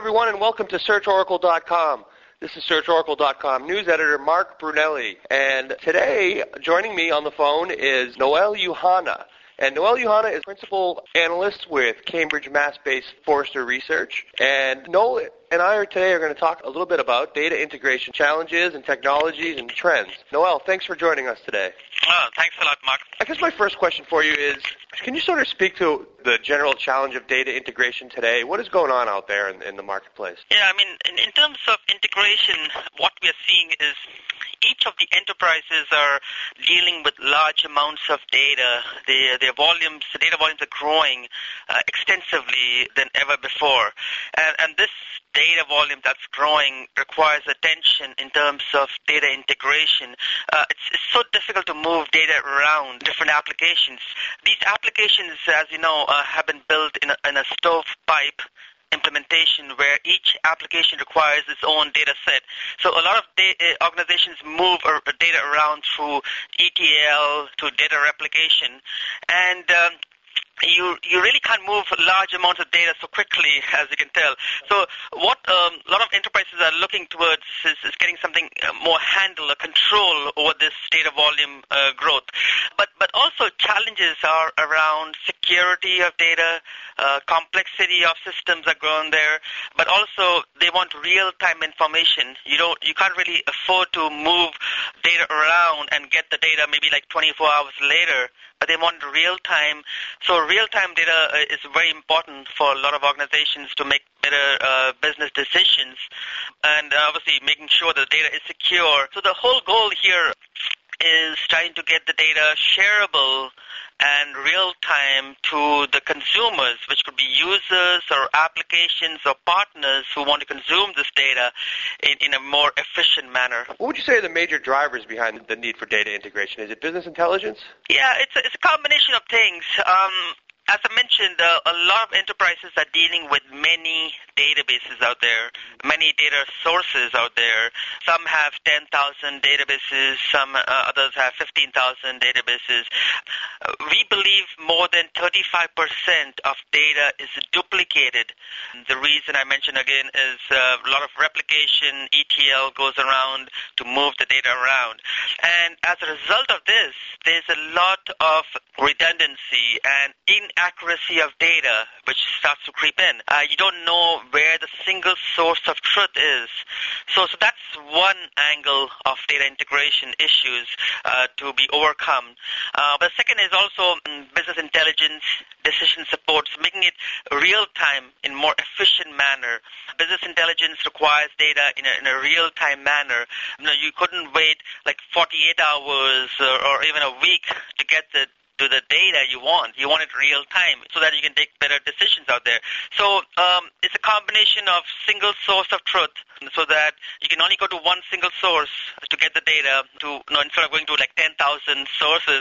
everyone, and welcome to SearchOracle.com. This is SearchOracle.com news editor Mark Brunelli, and today joining me on the phone is Noel Uhana. And Noel Uhana is principal analyst with Cambridge Mass-based Forrester Research. And Noel and I today are going to talk a little bit about data integration challenges and technologies and trends. Noel, thanks for joining us today. Thanks a lot, Mark. I guess my first question for you is, can you sort of speak to the general challenge of data integration today? What is going on out there in the marketplace? Yeah, I mean, in terms of integration, what we are seeing is each of the enterprises are dealing with large amounts of data. The data volumes are growing extensively than ever before. And this data volume that's growing requires attention in terms of data integration. It's so difficult to move data around different applications. These applications, as you know, have been built in a stovepipe implementation where each application requires its own data set. So a lot of organizations move data around through ETL to data replication, and you really can't move large amounts of data so quickly, as you can tell. So what a lot of enterprises are looking towards is getting something more handle or control over this data volume growth. But also challenges are around security of data, complexity of systems are growing there, but also they want real-time information. You can't really afford to move data around and get the data maybe like 24 hours later, but they want real-time. So real-time data is very important for a lot of organizations to make better business decisions, and obviously making sure the data is secure. So the whole goal here is trying to get the data shareable and real-time to the consumers, which could be users or applications or partners who want to consume this data in a more efficient manner. What would you say are the major drivers behind the need for data integration? Is it business intelligence? Yeah, it's a combination of things. As I mentioned, a lot of enterprises are dealing with many databases out there, many data sources out there. Some have 10,000 databases, some others have 15,000 databases. We believe more than 35% of data is duplicated. The reason I mentioned again is a lot of replication, ETL goes around to move the data around. And as a result of this, there's a lot of redundancy and inaccuracy of data which starts to creep in. You don't know where the single source of truth is. So that's one angle of data integration issues to be overcome. But the second is also business intelligence, decision support, so making it real-time in more efficient manner. Business intelligence requires data in a real-time manner. You couldn't wait like 48 hours or even a week to get to the data you want. You want it real time so that you can take better decisions out there. So it's a combination of single source of truth so that you can only go to one single source to get the data instead of going to like 10,000 sources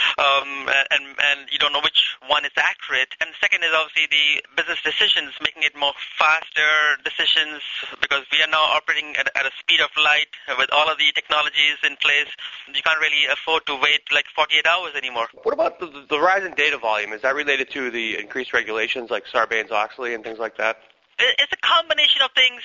and you don't know which one is accurate. And the second is obviously the business decisions, making it more faster decisions because we are now operating at a speed of light with all of the technologies in place. You can't really afford to wait like 48 hours anymore. What about the rise in data volume? Is that related to the increased regulations like Sarbanes-Oxley and things like that? It's a combination of things.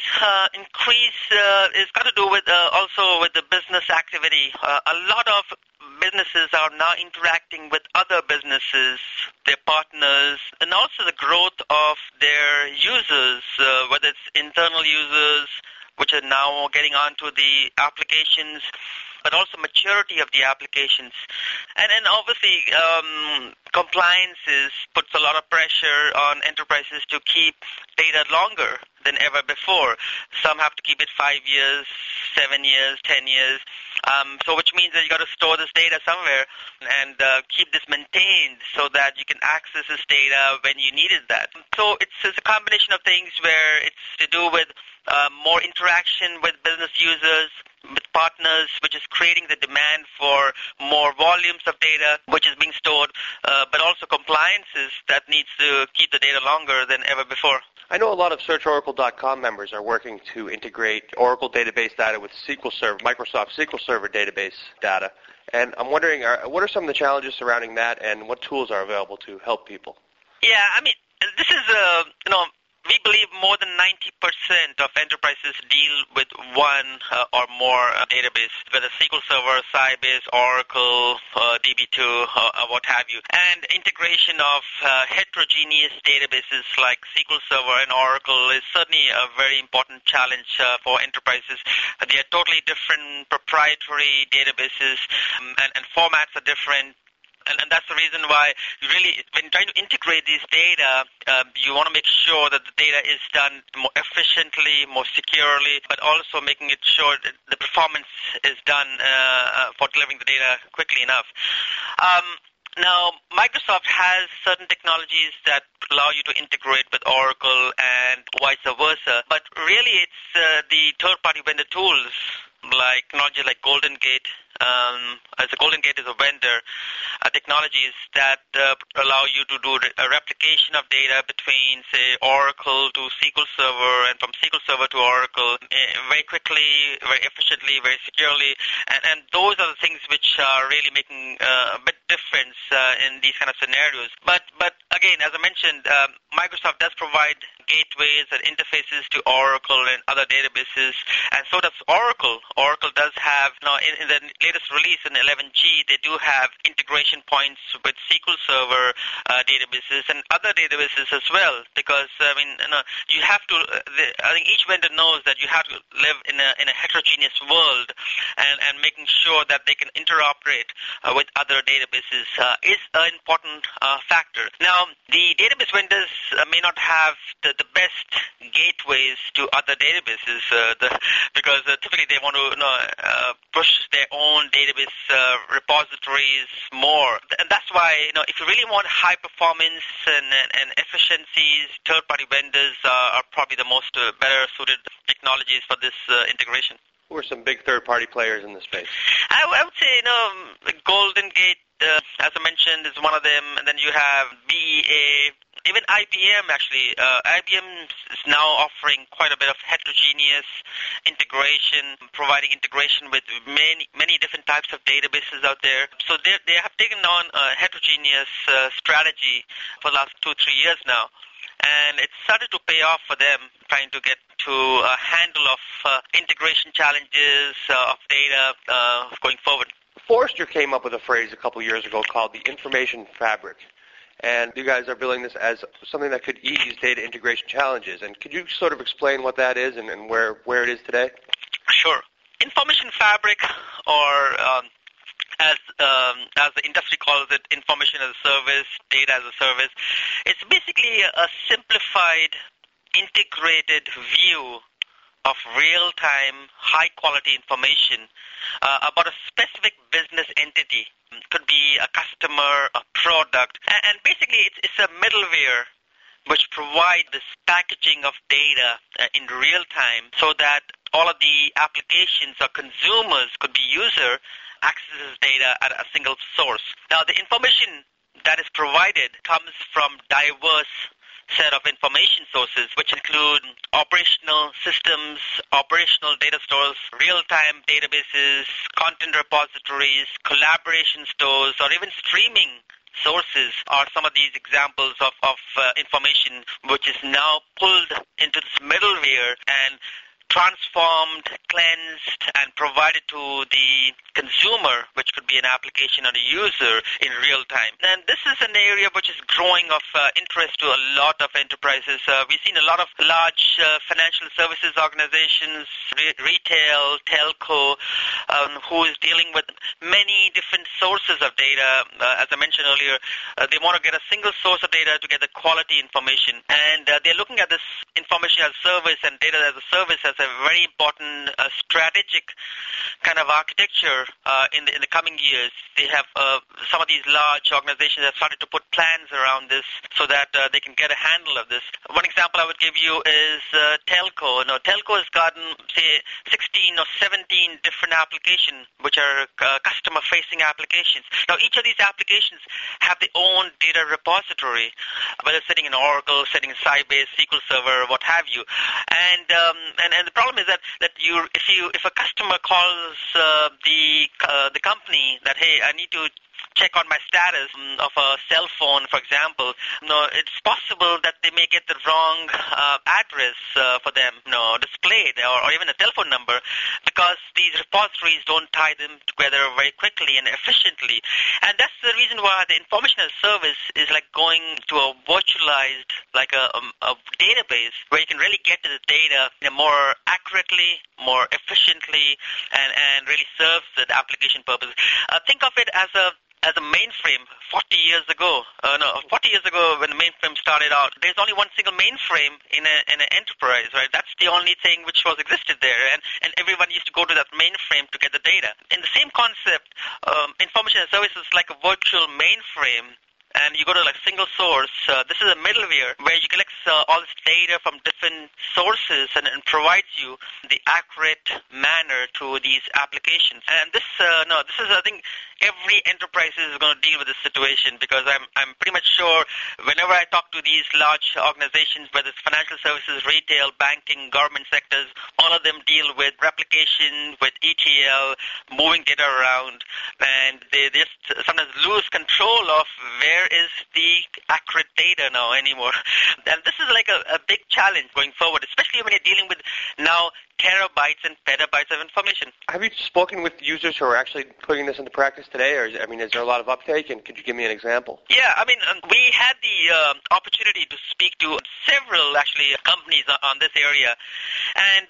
It's got to do with also with the business activity. A lot of businesses are now interacting with other businesses, their partners, and also the growth of their users, whether it's internal users, which are now getting onto the applications, but also maturity of the applications. And then obviously compliance puts a lot of pressure on enterprises to keep data longer than ever before. Some have to keep it 5 years, 7 years, 10 years. So which means that you got to store this data somewhere and keep this maintained so that you can access this data when you needed that. So it's a combination of things where it's to do with more interaction with business users, with partners, which is creating the demand for more volumes of data, which is being stored, but also compliances that needs to keep the data longer than ever before. I know a lot of SearchOracle.com members are working to integrate Oracle database data with SQL Server, Microsoft SQL Server database data. And I'm wondering, what are some of the challenges surrounding that, and what tools are available to help people? Yeah, I mean, this is, we believe more than 90% 90% of enterprises deal with one or more database, whether SQL Server, Sybase, Oracle, DB2, what have you. And integration of heterogeneous databases like SQL Server and Oracle is certainly a very important challenge for enterprises. They are totally different proprietary databases, and formats are different. And that's the reason why really, when trying to integrate these data, you want to make sure that the data is done more efficiently, more securely, but also making it sure that the performance is done for delivering the data quickly enough. Now, Microsoft has certain technologies that allow you to integrate with Oracle and vice versa, but really it's the third-party vendor tools like technology like Golden Gate. As a Golden Gate is a vendor, technologies that allow you to do a replication of data between, say, Oracle to SQL Server and from SQL Server to Oracle very quickly, very efficiently, very securely, and those are the things which are really making a bit difference in these kind of scenarios. But again, as I mentioned, Microsoft does provide gateways and interfaces to Oracle and other databases, and so does Oracle. Oracle does have, in the latest release in 11G, they do have integration points with SQL Server databases and other databases as well, because you have to. I think each vendor knows that you have to live in a heterogeneous world, and making sure that they can interoperate with other databases is an important factor. Now, the database vendors may not have the best gateways to other databases because typically they want to push their own database repositories more, and that's why if you really want high performance and efficiencies, third-party vendors are probably the most better suited technologies for this integration. Who are some big third-party players in the space? I would say Golden Gate, as I mentioned, is one of them, and then you have BEA. Even IBM, actually, IBM is now offering quite a bit of heterogeneous integration, providing integration with many different types of databases out there. So they have taken on a heterogeneous strategy for the last 2-3 years now. And it's started to pay off for them, trying to get to a handle of integration challenges of data going forward. Forrester came up with a phrase a couple years ago called the information fabric. And you guys are billing this as something that could ease data integration challenges. And could you sort of explain what that is and where it is today? Sure. Information fabric, or as the industry calls it, information as a service, data as a service, it's basically a simplified, integrated view of real-time, high-quality information about a specific business entity. It could be a customer, a product, and basically it's a middleware which provides this packaging of data in real time so that all of the applications or consumers, could be user, accesses data at a single source. Now, the information that is provided comes from diverse set of information sources, which include operational systems, operational data stores, real-time databases, content repositories, collaboration stores, or even streaming sources are some of these examples of information which is now pulled into this middleware and transformed, cleansed, and provided to the consumer, which could be an application or a user, in real time. And this is an area which is growing of interest to a lot of enterprises. We've seen a lot of large financial services organizations, retail, telco, who is dealing with many different sources of data. As I mentioned earlier, they want to get a single source of data to get the quality information. And they're looking at this information as a service and data as a service as a very important strategic kind of architecture in the coming years. They have some of these large organizations have started to put plans around this so that they can get a handle of this. One example I would give you is telco. Telco has gotten, say, 16 or 17 different applications which are customer-facing applications. Now, each of these applications have their own data repository, whether sitting in Oracle, sitting in Sybase, SQL Server, what have you. And the problem is that if a customer calls the company that, hey, I need to check on my status of a cell phone, for example, it's possible that they may get the wrong address for them, displayed, or even a telephone number, because these repositories don't tie them together very quickly and efficiently. And that's the reason why the information as a service is like going to a virtualized, like a database where you can really get to the data more accurately, more efficiently, and really serves the application purpose. Think of it as a mainframe 40 years ago. 40 years ago when the mainframe started out, there's only one single mainframe in an enterprise, right? That's the only thing which was existed there, and everyone used to go to that mainframe to get the data. In the same concept, information as a service is like a virtual mainframe, and you go to like single source. This is a middleware where you collect all this data from different sources and provides you the accurate manner to these applications. And this is, I think, every enterprise is going to deal with this situation, because I'm pretty much sure whenever I talk to these large organizations, whether it's financial services, retail, banking, government sectors, all of them deal with replication, with ETL, moving data around, and they just sometimes lose control of where is the accurate data now anymore. And this is like a big challenge going forward, especially when you're dealing with now terabytes and petabytes of information. Have you spoken with users who are actually putting this into practice today, or is there a lot of uptake, and could you give me an example? Yeah, we had the opportunity to speak to several, actually, companies on this area, and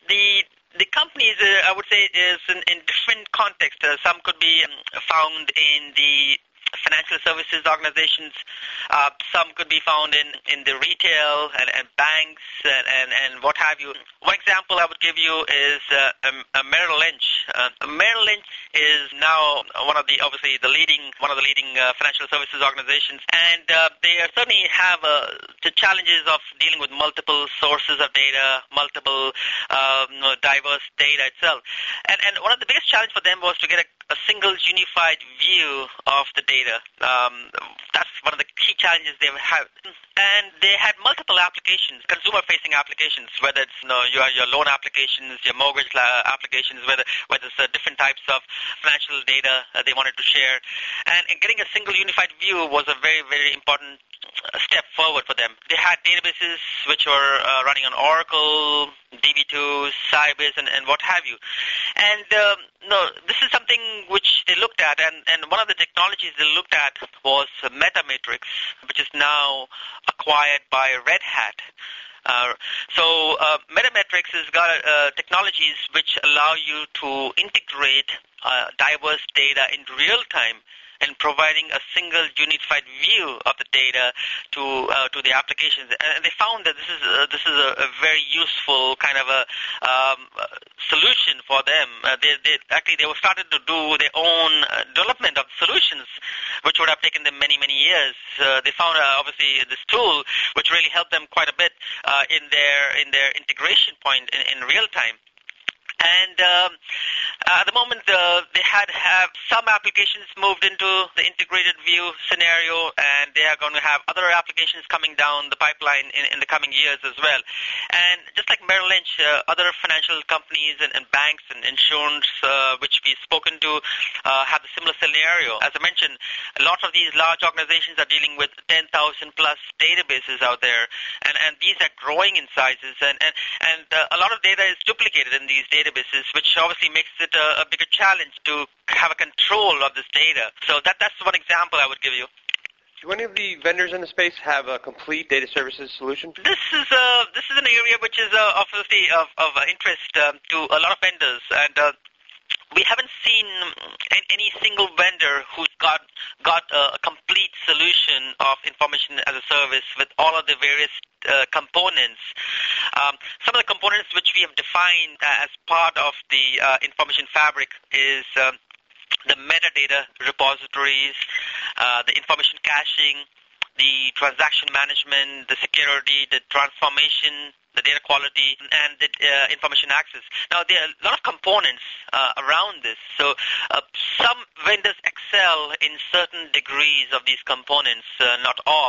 the companies, I would say, is in different contexts. Some could be found in the financial services organizations. Some could be found in the retail and banks and what have you. One example I would give you is Merrill Lynch. Merrill Lynch is now one of the leading financial services organizations, and they certainly have the challenges of dealing with multiple sources of data, multiple diverse data itself. And one of the biggest challenges for them was to get a single unified view of the data. That's one of the key challenges they have. And they had multiple applications, consumer-facing applications, whether it's your loan applications, your mortgage applications, whether it's different types of financial data they wanted to share. And getting a single unified view was a very, very important step forward for them. They had databases which were running on Oracle, DB2, Sybase, and what have you. And this is something which they looked at, and one of the technologies they looked at was Metamatrix, which is now acquired by Red Hat. So Metamatrix has got technologies which allow you to integrate diverse data in real time and providing a single unified view of the data to the applications. And they found that this is a very useful kind of a solution for them. They were started to do their own development of solutions, which would have taken them many, many years. They found obviously this tool which really helped them quite a bit in their integration point in real time. And at the moment, they have some applications moved into the integrated view scenario, and they are going to have other applications coming down the pipeline in the coming years as well. And just like Merrill Lynch, other financial companies and banks and insurance, which we've spoken to, have a similar scenario. As I mentioned, a lot of these large organizations are dealing with 10,000 plus databases out there, and these are growing in sizes, and a lot of data is duplicated in these databases, which obviously makes it a bigger challenge to have a control of this data. So that's one example I would give you. Do any of the vendors in the space have a complete data services solution? This is an area which is obviously of interest to a lot of vendors, and we haven't seen any single vendor who's got a complete solution of information as a service with all of the various components. Some of the components which we have defined as part of the information fabric is the metadata repositories, the information caching, the transaction management, the security, the transformation, the data quality, and the information access. Now, there are a lot of components around this. So some vendors excel in certain degrees of these components, not all.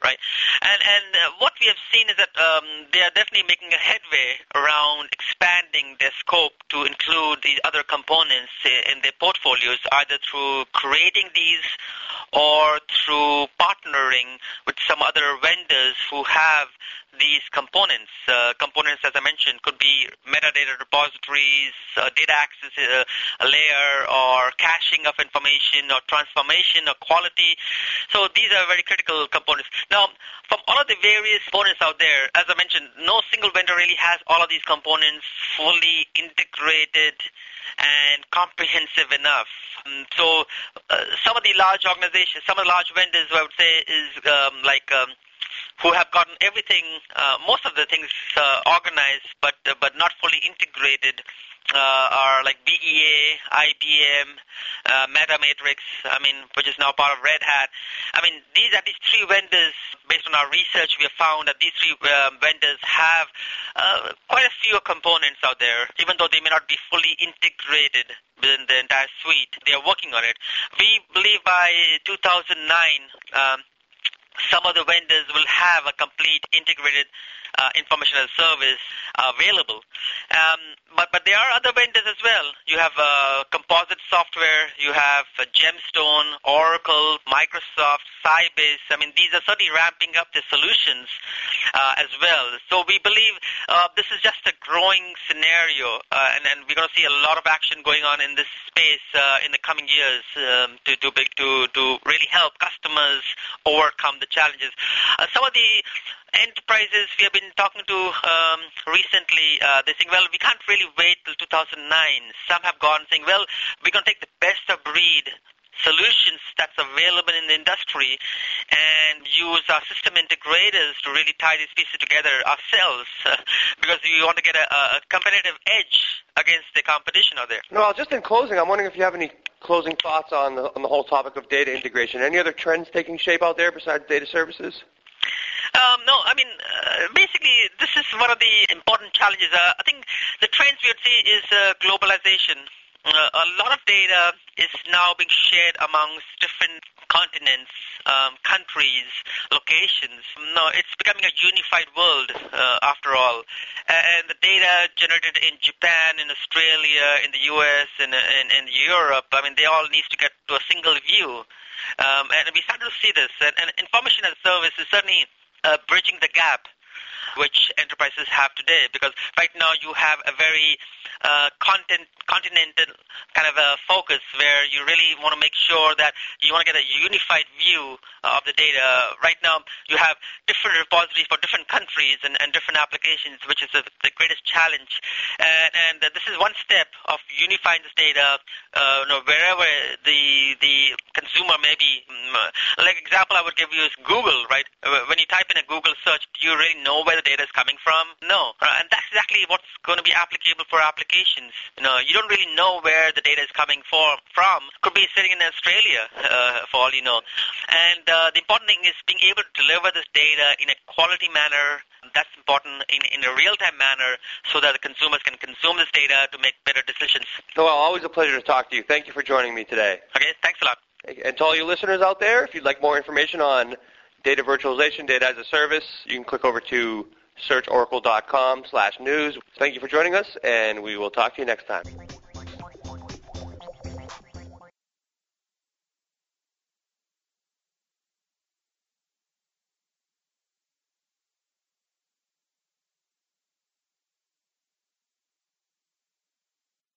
right? And what we have seen is that they are definitely making a headway around expanding their scope to include these other components in their portfolios, either through creating these or through partnering with some other vendors who have these components. Components, as I mentioned, could be metadata repositories, data access layer, or caching of information, or transformation, or quality. So these are very critical components. Now, from all of the various components out there, as I mentioned, no single vendor really has all of these components fully integrated and comprehensive enough. So some of the large organizations, some of the large vendors, I would say, is who have gotten everything, most of the things organized, but not fully integrated, are like BEA, IBM, Metamatrix, which is now part of Red Hat. These are these three vendors. Based on our research, we have found that these three vendors have quite a few components out there, even though they may not be fully integrated within the entire suite. They are working on it. We believe by 2009, some of the vendors will have a complete integrated information as a service available. But there are other vendors as well. You have Composite Software, you have Gemstone, Oracle, Microsoft, Sybase. These are certainly ramping up their solutions as well. So we believe this is just a growing scenario, and we're going to see a lot of action going on in this space in the coming years to really help customers overcome the challenges. Some of the enterprises we have been talking to recently, they're saying, well, we can't really wait till 2009. Some have gone saying, well, we're going to take the best of breed solutions that's available in the industry and use our system integrators to really tie these pieces together ourselves because we want to get a competitive edge against the competition out there. No, just in closing, I'm wondering if you have any closing thoughts on the whole topic of data integration. Any other trends taking shape out there besides data services? No, basically, this is one of the important challenges. I think the trends we would see is globalization. A lot of data is now being shared amongst different continents, countries, locations. No, it's becoming a unified world after all. And the data generated in Japan, in Australia, in the US, and in Europe, they all need to get to a single view. And we start to see this. And information as a service is certainly bridging the gap which enterprises have today, because right now you have a very continental kind of a focus where you really want to make sure that you want to get a unified view of the data. Right now you have different repositories for different countries and different applications, which is the greatest challenge. And this is one step of unifying this data wherever the consumer may be. Like example I would give you is Google, right? When you type in a Google search, do you really know where the data is coming from? No. And that's exactly what's going to be applicable for applications. You don't really know where the data is coming from. Could be sitting in Australia, for all you know. And the important thing is being able to deliver this data in a quality manner. That's important in a real-time manner so that the consumers can consume this data to make better decisions. Noel, always a pleasure to talk to you. Thank you for joining me today. Okay, thanks a lot. And to all you listeners out there, if you'd like more information on data virtualization, data as a service, you can click over to searchoracle.com/news. Thank you for joining us, and we will talk to you next time.